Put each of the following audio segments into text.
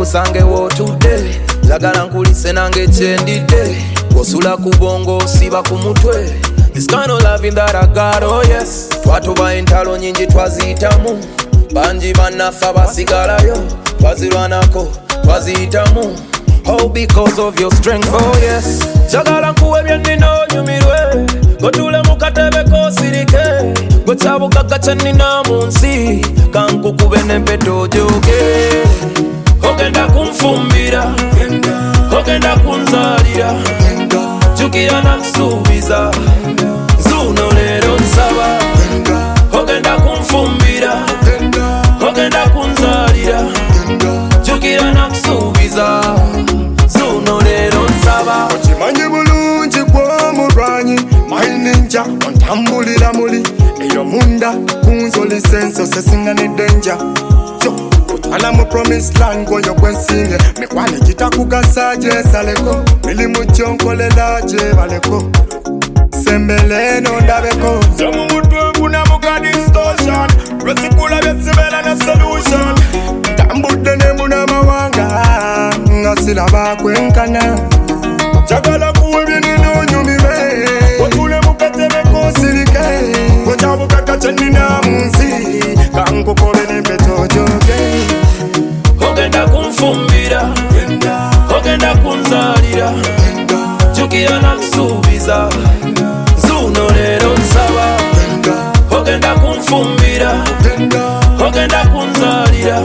nkusange wootudde njagala nkulise nange kyendidde osula ku bongo osiba ku mutwe this kind of loving that I got, oh yes twatuba entalo nyingi twaziyitamu bangi bannaffe basigalayo twazirwanako twaziyitamu oh because of your strength, oh yes njagala nkuwe byennina onyumirwe gotule mu katebe kosirike gwe kyabugagga kyennina mu nsi kankukube n'empeta ojoge ogenda kunfumbira ogenda kunzalira jukira nakusuubiza nzuuno leero nsaba ogenda kunfumbira ogenda kunzalira jukira nakusuubiza nzuuno leero nsaba okimanyi bulungi gw'omulwanyi maininja ontambulira muli eyo munda kunzolisenso sesinganidde nja otwala mu promised land gwoyo gwensinge mikwane gitakugasa gyesaleko mirimu gyonkolela gyebaleko sembeleeno ndabeko somumutwe nfuna muka distortion lwesikula byesibeera ne solution tambudde ne munamawanga nga siraba kwenkana njagala kuwe byenina onyumirwe otule mu katebe kosirike gwekyabugagga kyennina mu nsi kankukobe n'empeta ojoge ogenda kunfumbira ogenda kunzalira jukira nakusuubiza nzuuno leero nsaba ogenda kunfumbira ogenda kunzalira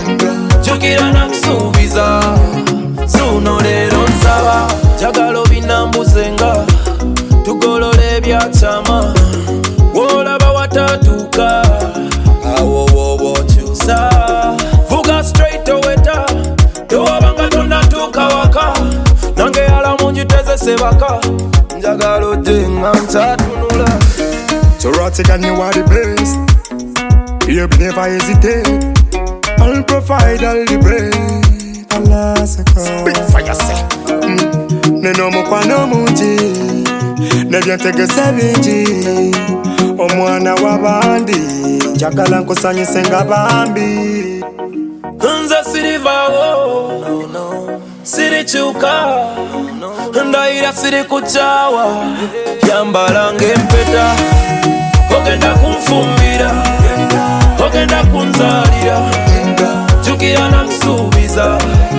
jukira nakusuubiza nzuuno leero nsaba njagala obinambuzenga tugolole ebyakyama woolaba watatuuka awo wookyusa vuga straight oweta towabanga tonatuuka waka nange yalamu njitezese baka njagala ojje nga nkyatunula Torotigan, you are the best. You never hesitate. I'll provide all the bread. Alasaka. Spit for yourself. Neno mukwano mungi nebyentegese bingi omwana w'abandi njagala nkusanyise nga bambi nze sirivaawo sirikyuka ndayira sirikukyawa yambala ng'empeta ogenda kunfumbira ogenda kunzalira jukira nakusuubiza